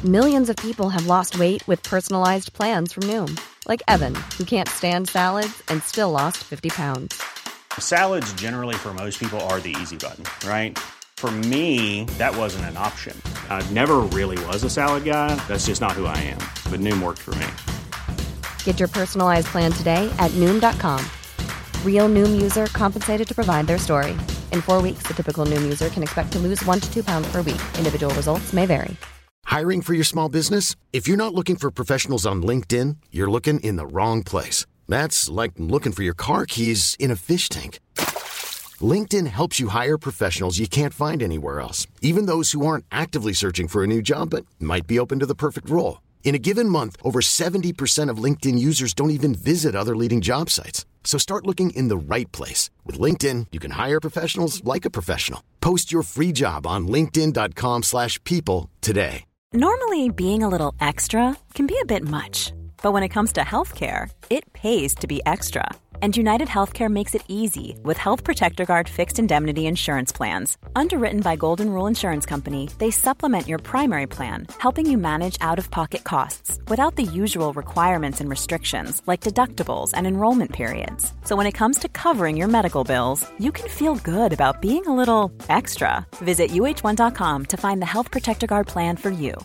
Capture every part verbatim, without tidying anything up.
Millions of people have lost weight with personalized plans from Noom. Like Evan, who can't stand salads and still lost fifty pounds. Salads generally for most people are the easy button, right? For me, that wasn't an option. I never really was a salad guy. That's just not who I am. But Noom worked for me. Get your personalized plan today at Noom dot com. Real Noom user compensated to provide their story. In four weeks, the typical Noom user can expect to lose one to two pounds per week. Individual results may vary. Hiring for your small business? If you're not looking for professionals on LinkedIn, you're looking in the wrong place. That's like looking for your car keys in a fish tank. LinkedIn helps you hire professionals you can't find anywhere else, even those who aren't actively searching for a new job but might be open to the perfect role. In a given month, over seventy percent of LinkedIn users don't even visit other leading job sites. So start looking in the right place. With LinkedIn, you can hire professionals like a professional. Post your free job on linkedin dot com slash people today. Normally, being a little extra can be a bit much. But when it comes to healthcare, it pays to be extra. And United Healthcare makes it easy with Health Protector Guard fixed indemnity insurance plans. Underwritten by Golden Rule Insurance Company, they supplement your primary plan, helping you manage out-of-pocket costs without the usual requirements and restrictions like deductibles and enrollment periods. So when it comes to covering your medical bills, you can feel good about being a little extra. Visit U H one dot com to find the Health Protector Guard plan for you.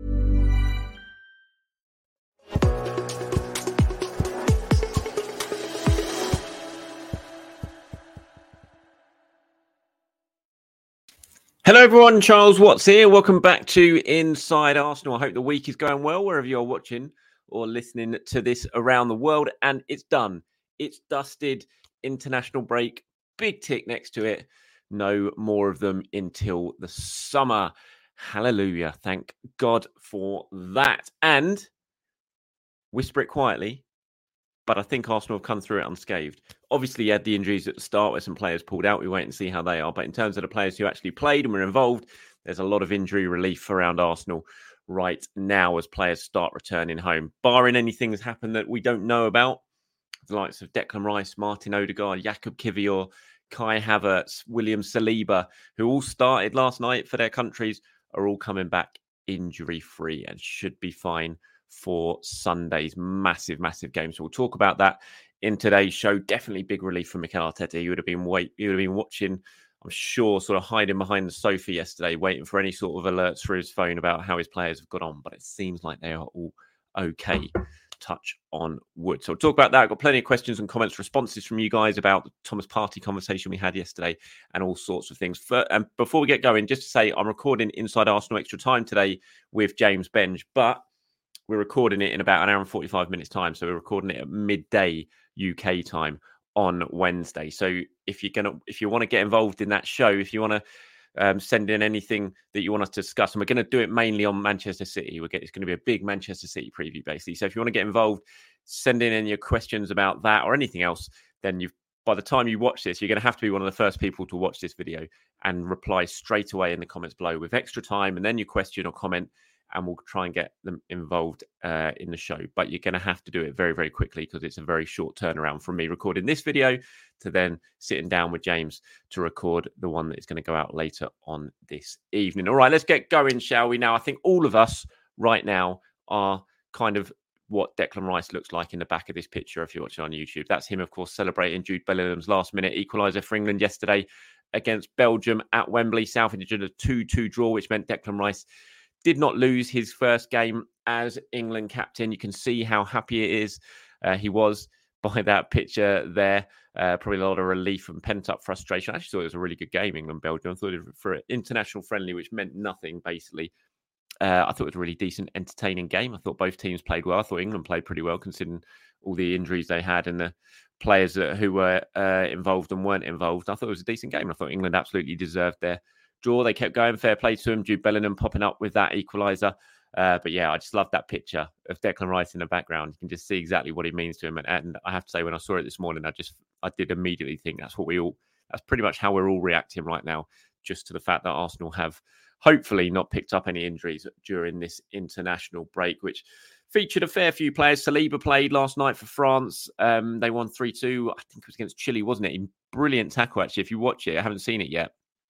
Hello everyone, Charles Watts here. Welcome back to Inside Arsenal. I hope the week is going well wherever you're watching or listening to this around the world. And it's done. It's dusted. International break. Big tick next to it. No more of them until the summer. Hallelujah. Thank God for that. And whisper it quietly, but I think Arsenal have come through it unscathed. Obviously, you had the injuries at the start where some players pulled out. We wait and see how they are. But in terms of the players who actually played and were involved, there's a lot of injury relief around Arsenal right now as players start returning home. Barring anything that's happened that we don't know about, the likes of Declan Rice, Martin Odegaard, Jakub Kiwior, Kai Havertz, William Saliba, who all started last night for their countries, are all coming back injury-free and should be fine for Sunday's massive, massive game. So we'll talk about that in today's show. Definitely big relief from Mikel Arteta. You would have been wait, you would have been watching, I'm sure, sort of hiding behind the sofa yesterday, waiting for any sort of alerts through his phone about how his players have got on. But it seems like they are all okay. Touch on wood. So we'll talk about that. I've got plenty of questions and comments, responses from you guys about the Thomas Partey conversation we had yesterday and all sorts of things. For, and before we get going, just to say I'm recording Inside Arsenal Extra Time today with James Benge, but we're recording it in about an hour and forty-five minutes time. So we're recording it at midday U K time on Wednesday. So if you're gonna, if you want to get involved in that show, if you want to um, send in anything that you want us to discuss, and we're going to do it mainly on Manchester City. We're getting, it's going to be a big Manchester City preview, basically. So if you want to get involved, send in any questions about that or anything else, then you've, by the time you watch this, you're going to have to be one of the first people to watch this video and reply straight away in the comments below with extra time and then your question or comment, and we'll try and get them involved uh, in the show. But you're going to have to do it very, very quickly because it's a very short turnaround from me recording this video to then sitting down with James to record the one that is going to go out later on this evening. All right, let's get going, shall we? Now, I think all of us right now are kind of what Declan Rice looks like in the back of this picture if you're watching on YouTube. That's him, of course, celebrating Jude Bellingham's last-minute equaliser for England yesterday against Belgium at Wembley. Southend a two two draw, which meant Declan Rice did not lose his first game as England captain. You can see how happy it is. Uh, he was by that picture there. Uh, probably a lot of relief and pent-up frustration. I actually thought it was a really good game, England-Belgium. I thought it was for an international friendly, which meant nothing, basically. Uh, I thought it was a really decent, entertaining game. I thought both teams played well. I thought England played pretty well, considering all the injuries they had and the players uh, who were uh, involved and weren't involved. I thought it was a decent game. I thought England absolutely deserved their draw. They kept going. Fair play to him. Jude Bellingham popping up with that equaliser. Uh, but yeah, I just love that picture of Declan Rice in the background. You can just see exactly what it means to him. And, and I have to say, when I saw it this morning, I just, I did immediately think that's what we all, that's pretty much how we're all reacting right now, just to the fact that Arsenal have hopefully not picked up any injuries during this international break, which featured a fair few players. Saliba played last night for France. Um, they won three two. I think it was against Chile, wasn't it? Brilliant tackle, actually. If you watch it, I haven't seen it yet.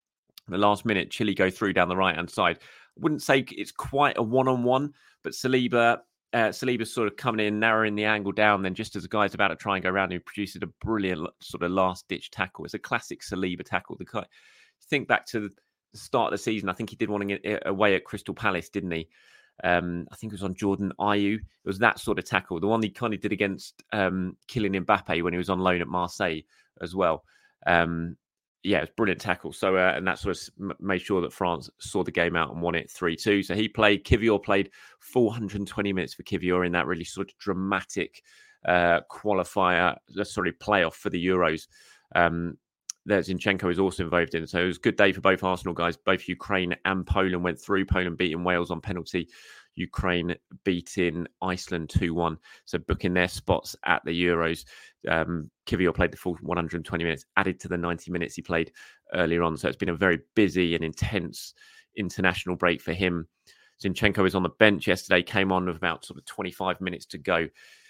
the last minute, Chile go through down the right-hand side. I wouldn't say it's quite a one-on-one, but Saliba, uh, Saliba's sort of coming in, narrowing the angle down. Then just as the guy's about to try and go around, he produces a brilliant sort of last-ditch tackle. It's a classic Saliba tackle. The guy, think back to the start of the season, I think he did one away at Crystal Palace, didn't he? Um, I think it was on Jordan Ayew. It was that sort of tackle. The one he kind of did against um, Kylian Mbappe when he was on loan at Marseille as well. Um, yeah, it was a brilliant tackle. So, uh, and that sort of made sure that France saw the game out and won it three two. So he played, Kivior played four hundred twenty minutes for Kivior in that really sort of dramatic uh, qualifier, sorry, playoff for the Euros. Um, there Zinchenko is also involved in. So it was a good day for both Arsenal guys. Both Ukraine and Poland went through. Poland beating Wales on penalty. Ukraine beating Iceland two one. So booking their spots at the Euros. Um, Kivior played the full one hundred twenty minutes, added to the ninety minutes he played earlier on. So it's been a very busy and intense international break for him. Zinchenko was on the bench yesterday, came on with about sort of twenty-five minutes to go.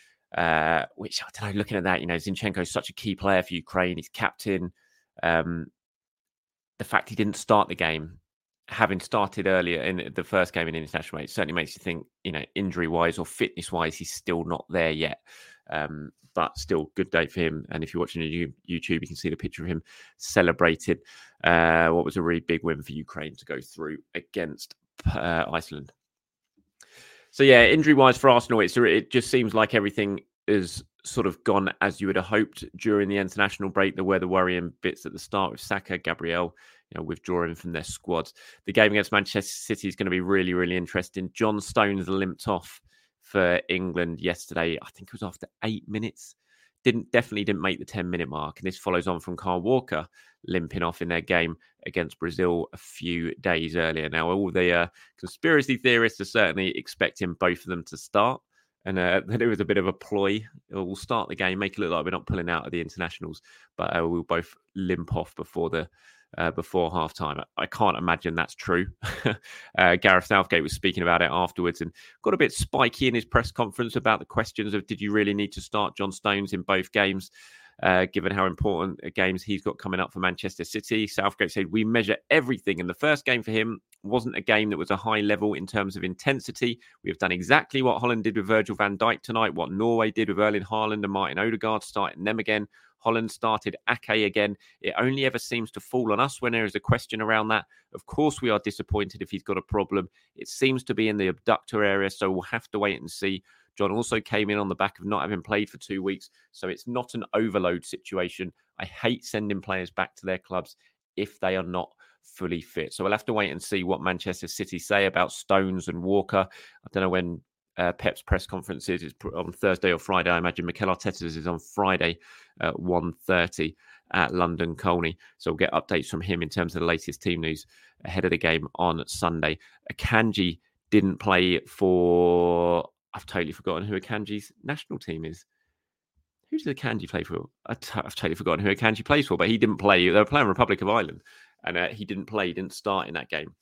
Uh, which, I don't know, looking at that, you know, Zinchenko is such a key player for Ukraine. He's captain. Um, the fact he didn't start the game, having started earlier in the first game in international break, certainly makes you think, you know, injury-wise or fitness-wise, he's still not there yet. Um, but still, good day for him. And if you're watching on YouTube, you can see the picture of him celebrated uh, what was a really big win for Ukraine to go through against uh, Iceland. So, yeah, injury-wise for Arsenal, it's, it just seems like everything is sort of gone as you would have hoped during the international break. There were the worrying bits at the start with Saka, Gabriel, you know, withdrawing from their squads. The game against Manchester City is going to be really, really interesting. John Stones limped off for England yesterday. I think it was after eight minutes. Didn't definitely didn't make the ten-minute mark. And this follows on from Kyle Walker limping off in their game against Brazil a few days earlier. Now, all the uh, conspiracy theorists are certainly expecting both of them to start. And uh, it was a bit of a ploy. We'll start the game, make it look like we're not pulling out of the internationals, but uh, we'll both limp off before the uh, before half time. I can't imagine that's true. uh, Gareth Southgate was speaking about it afterwards and got a bit spiky in his press conference about the questions of did you really need to start John Stones in both games, uh, given how important games he's got coming up for Manchester City. Southgate said, we measure everything. And the first game for him wasn't a game that was a high level in terms of intensity. We have done exactly what Holland did with Virgil van Dijk tonight, what Norway did with Erling Haaland and Martin Odegaard, starting them again. Holland started Ake again. It only ever seems to fall on us when there is a question around that. Of course, we are disappointed if he's got a problem. It seems to be in the abductor area, so we'll have to wait and see. John also came in on the back of not having played for two weeks, so it's not an overload situation. I hate sending players back to their clubs if they are not fully fit. So we'll have to wait and see what Manchester City say about Stones and Walker. I don't know when uh, Pep's press conference is. It's on Thursday or Friday. I imagine Mikel Arteta's is on Friday at one thirty at London Colney. So we'll get updates from him in terms of the latest team news ahead of the game on Sunday. Akanji didn't play for... I've totally forgotten who Akanji's national team is. Who does Akanji play for? I've totally forgotten who Akanji plays for, but he didn't play. They were playing Republic of Ireland, and uh, he didn't play. He didn't start in that game.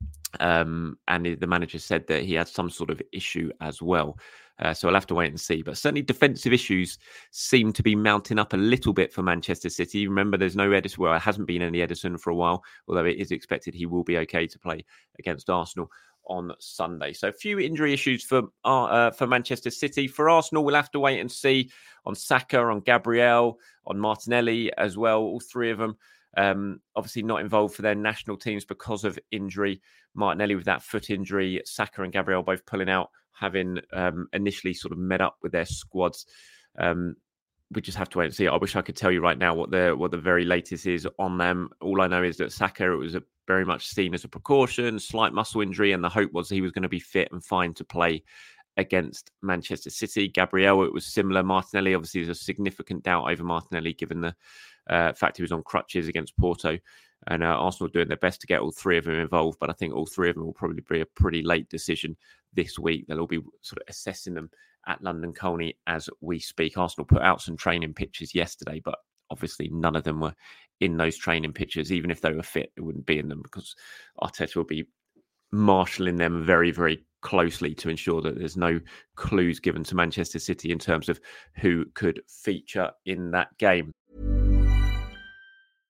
Um, and the manager said that he had some sort of issue as well. Uh, so I'll have to wait and see. But certainly defensive issues seem to be mounting up a little bit for Manchester City. Remember, there's no Ederson. Well, there hasn't been any Ederson for a while, although it is expected he will be okay to play against Arsenal on Sunday. So a few injury issues for uh, for Manchester City. For Arsenal, we'll have to wait and see on Saka, on Gabriel, on Martinelli as well. All three of them um, obviously not involved for their national teams because of injury. Martinelli with that foot injury, Saka and Gabriel both pulling out, having um, initially sort of met up with their squads. Um, we just have to wait and see. I wish I could tell you right now what the what the very latest is on them. All I know is that Saka, it was a, very much seen as a precaution, slight muscle injury, and the hope was he was going to be fit and fine to play against Manchester City. Gabriel, it was similar. Martinelli, obviously, there's a significant doubt over Martinelli given the uh, fact he was on crutches against Porto. And uh, Arsenal doing their best to get all three of them involved. But I think all three of them will probably be a pretty late decision this week. They'll all be sort of assessing them at London Colney as we speak. Arsenal put out some training pictures yesterday, but obviously none of them were in those training pictures. Even if they were fit, it wouldn't be in them because Arteta will be marshalling them very, very closely to ensure that there's no clues given to Manchester City in terms of who could feature in that game.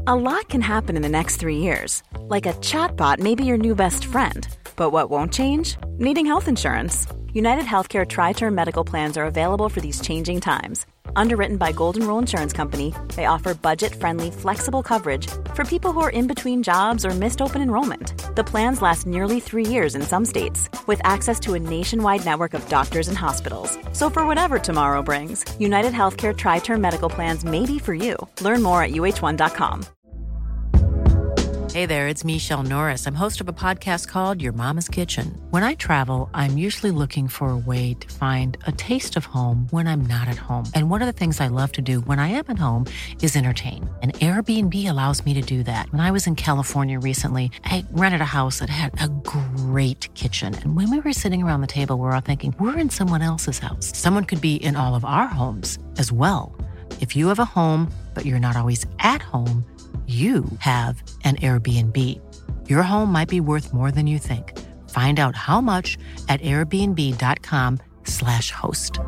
A lot can happen in the next three years. Like a chatbot may be your new best friend. But what won't change? Needing health insurance. United Healthcare Tri-Term Medical Plans are available for these changing times. Underwritten by Golden Rule Insurance Company, they offer budget-friendly, flexible coverage for people who are in between jobs or missed open enrollment. The plans last nearly three years in some states, with access to a nationwide network of doctors and hospitals. So for whatever tomorrow brings, United Healthcare Tri-Term Medical Plans may be for you. Learn more at U H one dot com. Hey there, it's Michelle Norris. I'm host of a podcast called Your Mama's Kitchen. When I travel, I'm usually looking for a way to find a taste of home when I'm not at home. And one of the things I love to do when I am at home is entertain. And Airbnb allows me to do that. When I was in California recently, I rented a house that had a great kitchen. And when we were sitting around the table, we were all thinking, we're in someone else's house. Someone could be in all of our homes as well. If you have a home, but you're not always at home, you have an Airbnb. Your home might be worth more than you think. Find out how much at airbnb.com slash host.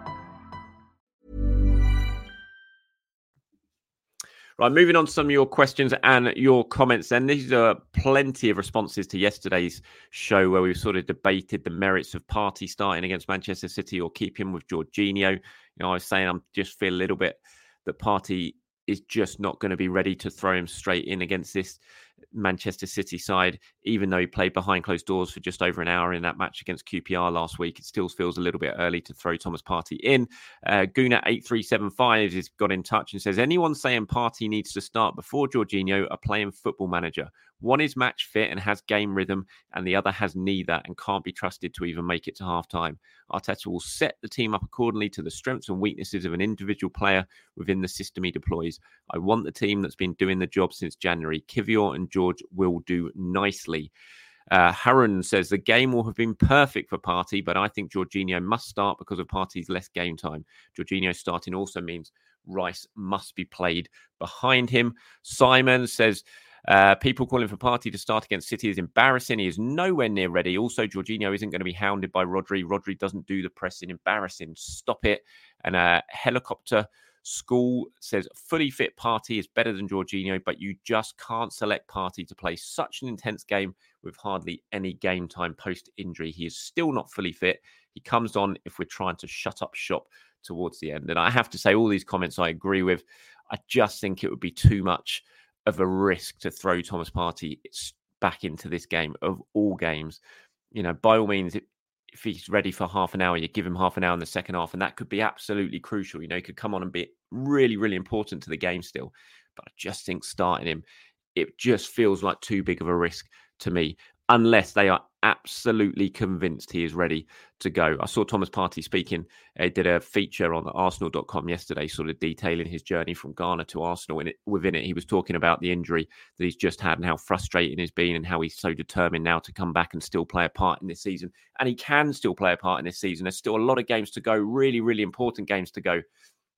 Right, moving on to some of your questions and your comments. And these are plenty of responses to yesterday's show where we sort of debated the merits of Partey starting against Manchester City or keep him with Jorginho. You know, I was saying I'm just feel a little bit that Partey is just not going to be ready to throw him straight in against this Manchester City side, even though he played behind closed doors for just over an hour in that match against Q P R last week. It still feels a little bit early to throw Thomas Partey in. Uh, Guna eight three seven five has got in touch and says, anyone saying Partey needs to start before Jorginho are playing Football Manager. One is match fit and has game rhythm, and the other has neither and can't be trusted to even make it to half-time. Arteta will set the team up accordingly to the strengths and weaknesses of an individual player within the system he deploys. I want the team that's been doing the job since January. Kivior and George will do nicely. Uh, Harun says the game will have been perfect for Partey, but I think Jorginho must start because of Partey's less game time. Jorginho starting also means Rice must be played behind him. Simon says, Uh, people calling for Partey to start against City is embarrassing. He is nowhere near ready. Also, Jorginho isn't going to be hounded by Rodri. Rodri doesn't do the pressing. Embarrassing. Stop it. And uh, Helicopter School says, fully fit Partey is better than Jorginho, but you just can't select Partey to play such an intense game with hardly any game time post-injury. He is still not fully fit. He comes on if we're trying to shut up shop towards the end. And I have to say, all these comments I agree with. I just think it would be too much of a risk to throw Thomas Partey back into this game of all games. You know, by all means, if, if he's ready for half an hour, you give him half an hour in the second half, and that could be absolutely crucial. You know, he could come on and be really, really important to the game still. But I just think starting him, it just feels like too big of a risk to me, unless they are absolutely convinced he is ready to go. I saw Thomas Partey speaking. He did a feature on arsenal dot com yesterday, sort of detailing his journey from Ghana to Arsenal. And it, within it, he was talking about the injury that he's just had and how frustrating it's been and how he's so determined now to come back and still play a part in this season. And he can still play a part in this season. There's still a lot of games to go, really, really important games to go.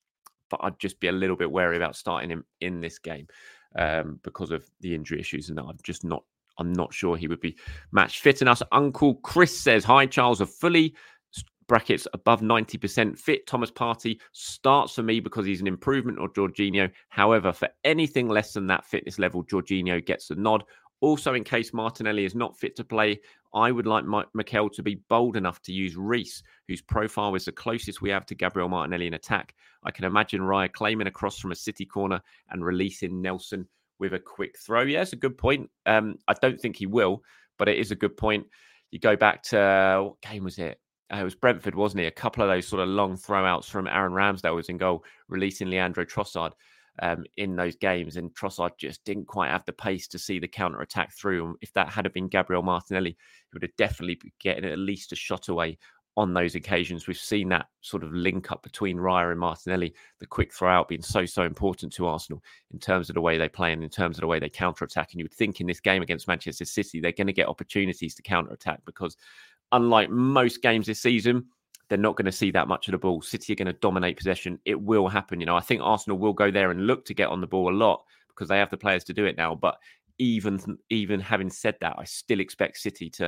But I'd just be a little bit wary about starting him in this game um, because of the injury issues. And I'm just not I'm not sure he would be match fit enough. Uncle Chris says, hi, Charles, are fully brackets above ninety percent fit. Thomas Partey starts for me because he's an improvement on Jorginho. However, for anything less than that fitness level, Jorginho gets the nod. Also, in case Martinelli is not fit to play, I would like Mike Mikel to be bold enough to use Reece, whose profile is the closest we have to Gabriel Martinelli in attack. I can imagine Raya claiming a cross from a City corner and releasing Nelson with a quick throw. Yeah, it's a good point. Um, I don't think he will, but it is a good point. You go back to, uh, what game was it? Uh, it was Brentford, wasn't it? A couple of those sort of long throwouts from Aaron Ramsdale was in goal, releasing Leandro Trossard um, in those games. And Trossard just didn't quite have the pace to see the counter-attack through. And if that had been Gabriel Martinelli, he would have definitely been getting at least a shot away on those occasions. We've seen that sort of link up between Raya and Martinelli, the quick throw out being so, so important to Arsenal in terms of the way they play and in terms of the way they counter-attack. And you would think in this game against Manchester City, they're going to get opportunities to counter-attack because unlike most games this season, they're not going to see that much of the ball. City are going to dominate possession. It will happen. You know, I think Arsenal will go there and look to get on the ball a lot because they have the players to do it now. But even, even having said that, I still expect City to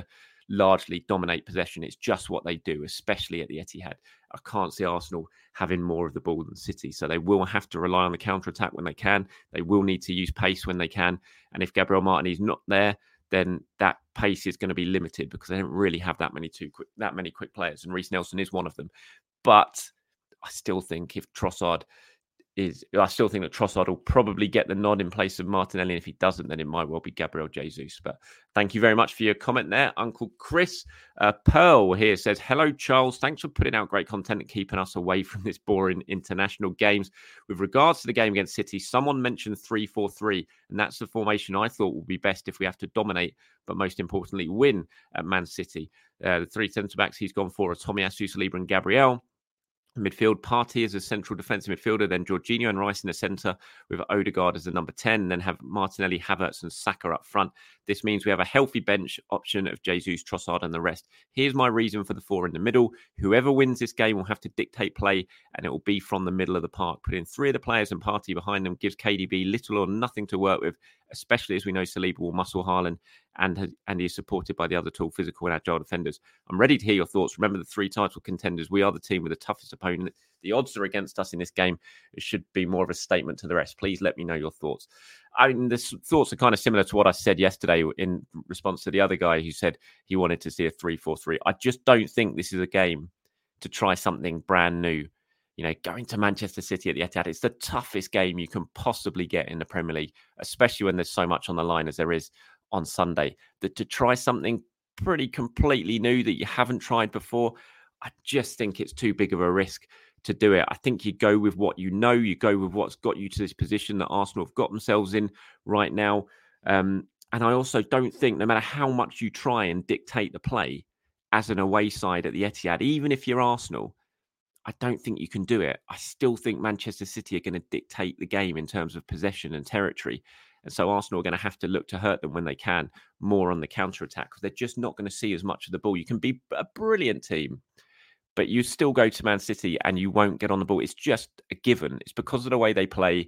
largely dominate possession. It's just what they do, especially at the Etihad. I can't see Arsenal having more of the ball than City. So they will have to rely on the counter-attack when they can. They will need to use pace when they can. And if Gabriel Martinelli is not there, then that pace is going to be limited because they don't really have that many too quick, that many quick players. And Reece Nelson is one of them. But I still think if Trossard is, I still think that Trossard will probably get the nod in place of Martinelli. And if he doesn't, then it might well be Gabriel Jesus. But thank you very much for your comment there, Uncle Chris. Uh, Pearl here says, hello, Charles. Thanks for putting out great content and keeping us away from this boring international games. With regards to the game against City, someone mentioned three four three, and that's the formation I thought would be best if we have to dominate, but most importantly, win at Man City. Uh, the three centre-backs he's gone for are Tomiyasu, Saliba and Gabriel. Midfield, Partey as a central defensive midfielder, then Jorginho and Rice in the centre with Odegaard as the number ten, and then have Martinelli, Havertz and Saka up front. This means we have a healthy bench option of Jesus, Trossard and the rest. Here's my reason for the four in the middle. Whoever wins this game will have to dictate play, and it will be from the middle of the park. Putting three of the players and Partey behind them gives K D B little or nothing to work with, especially as we know Saliba will muscle Haaland and, has, and he is supported by the other tall, physical and agile defenders. I'm ready to hear your thoughts. Remember the three title contenders. We are the team with the toughest opponent. The odds are against us in this game. It should be more of a statement to the rest. Please let me know your thoughts. I mean, the thoughts are kind of similar to what I said yesterday in response to the other guy who said he wanted to see a three four three. I just don't think this is a game to try something brand new. You know, going to Manchester City at the Etihad, it's the toughest game you can possibly get in the Premier League, especially when there's so much on the line as there is on Sunday. That to try something pretty completely new that you haven't tried before, I just think it's too big of a risk to do it. I think you go with what you know, you go with what's got you to this position that Arsenal have got themselves in right now. Um, and I also don't think, no matter how much you try and dictate the play as an away side at the Etihad, even if you're Arsenal, I don't think you can do it. I still think Manchester City are going to dictate the game in terms of possession and territory. And so Arsenal are going to have to look to hurt them when they can, more on the counter-attack, because they're just not going to see as much of the ball. You can be a brilliant team, but you still go to Man City and you won't get on the ball. It's just a given. It's because of the way they play.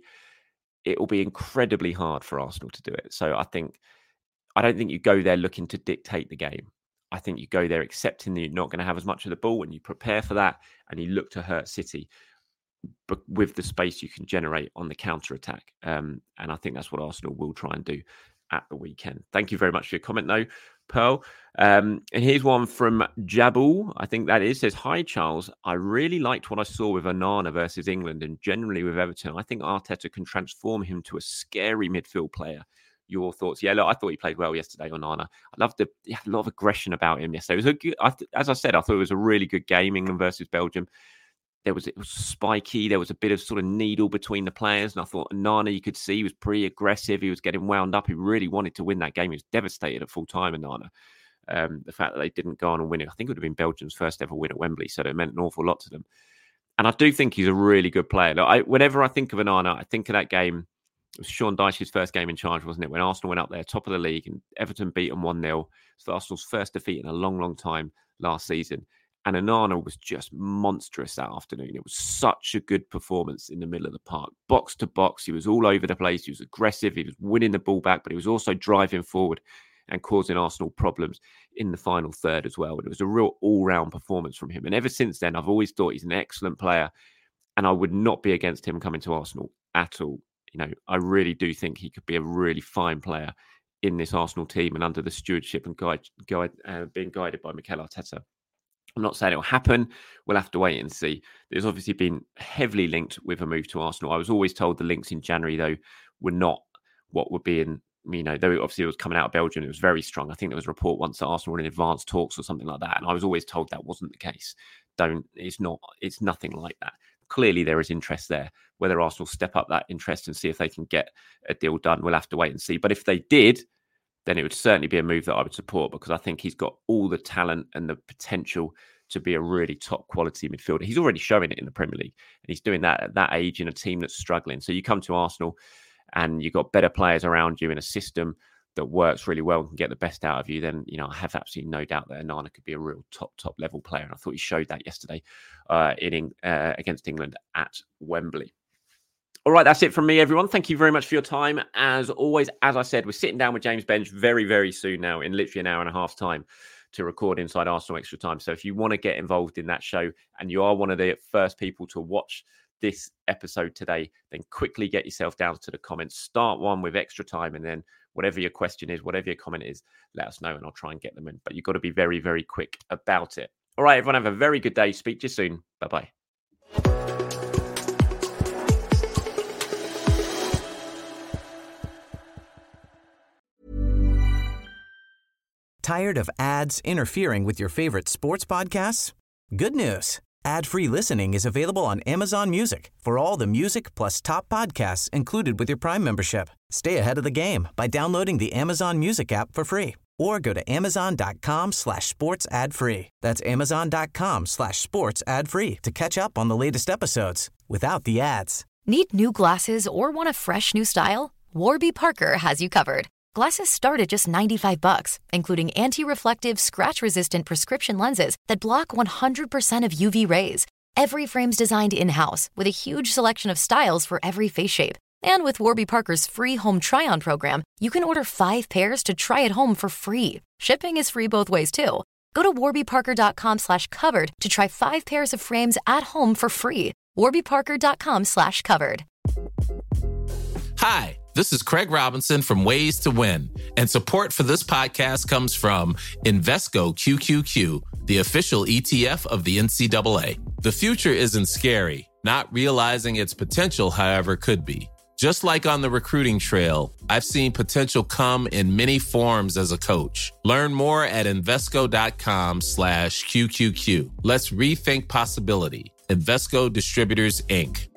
It will be incredibly hard for Arsenal to do it. So I think, I don't think you go there looking to dictate the game. I think you go there accepting that you're not going to have as much of the ball, and you prepare for that, and you look to hurt City, but with the space you can generate on the counter-attack. Um, and I think that's what Arsenal will try and do at the weekend. Thank you very much for your comment, though, Pearl. Um, and here's one from Jabul, I think that is, says, hi, Charles. I really liked what I saw with Onana versus England and generally with Everton. I think Arteta can transform him to a scary midfield player. Your thoughts? Yeah, look, I thought he played well yesterday, Onana. I loved the he had a lot of aggression about him yesterday. It was a good, I, as I said, I thought it was a really good game, England versus Belgium. There was it was spiky. There was a bit of sort of needle between the players, and I thought Onana, you could see, he was pretty aggressive. He was getting wound up. He really wanted to win that game. He was devastated at full time, Onana. Um, the fact that they didn't go on and win it, I think it would have been Belgium's first ever win at Wembley, so it meant an awful lot to them. And I do think he's a really good player. Look, I, whenever I think of Onana, I think of that game. It was Sean Dyche's first game in charge, wasn't it? When Arsenal went up there, top of the league, and Everton beat them one nil. It's Arsenal's first defeat in a long, long time last season. And Onana was just monstrous that afternoon. It was such a good performance in the middle of the park. Box to box, he was all over the place. He was aggressive. He was winning the ball back, but he was also driving forward and causing Arsenal problems in the final third as well. It was a real all-round performance from him. And ever since then, I've always thought he's an excellent player, and I would not be against him coming to Arsenal at all. You know, I really do think he could be a really fine player in this Arsenal team and under the stewardship and guide, guide uh, being guided by Mikel Arteta. I'm not saying it'll happen. We'll have to wait and see. There's obviously been heavily linked with a move to Arsenal. I was always told the links in January, though, were not what would be in, you know, though obviously it was coming out of Belgium, it was very strong. I think there was a report once that Arsenal were in advanced talks or something like that. And I was always told that wasn't the case. Don't, it's not, it's nothing like that. Clearly there is interest there. Whether Arsenal step up that interest and see if they can get a deal done, we'll have to wait and see. But if they did, then it would certainly be a move that I would support, because I think he's got all the talent and the potential to be a really top quality midfielder. He's already showing it in the Premier League, and he's doing that at that age in a team that's struggling. So you come to Arsenal and you've got better players around you in a system that works really well and can get the best out of you, then, you know, I have absolutely no doubt that Onana could be a real top, top level player. And I thought he showed that yesterday uh, in uh, against England at Wembley. All right, that's it from me, everyone. Thank you very much for your time. As always, as I said, we're sitting down with James Benge very, very soon now, in literally an hour and a half time, to record Inside Arsenal Extra Time. So if you want to get involved in that show and you are one of the first people to watch this episode today, then quickly get yourself down to the comments. Start one with Extra Time, and then whatever your question is, whatever your comment is, let us know and I'll try and get them in. But you've got to be very, very quick about it. All right, everyone, have a very good day. Speak to you soon. Bye-bye. Tired of ads interfering with your favorite sports podcasts? Good news. Ad-free listening is available on Amazon Music for all the music plus top podcasts included with your Prime membership. Stay ahead of the game by downloading the Amazon Music app for free or go to amazon.com slash sports ad free. That's amazon.com slash sports ad free to catch up on the latest episodes without the ads. Need new glasses or want a fresh new style? Warby Parker has you covered. Glasses start at just ninety-five bucks, including anti-reflective, scratch-resistant prescription lenses that block one hundred percent of U V rays. Every frame's designed in-house with a huge selection of styles for every face shape. And with Warby Parker's free home try-on program, you can order five pairs to try at home for free. Shipping is free both ways, too. Go to warbyparker.com slash covered to try five pairs of frames at home for free. warbyparker.com slash covered. Hi, this is Craig Robinson from Ways to Win, and support for this podcast comes from Invesco Q Q Q, the official E T F of the N C double A. The future isn't scary. Not realizing its potential, however, could be. Just like on the recruiting trail, I've seen potential come in many forms as a coach. Learn more at Invesco.com slash QQQ. Let's rethink possibility. Invesco Distributors, Incorporated.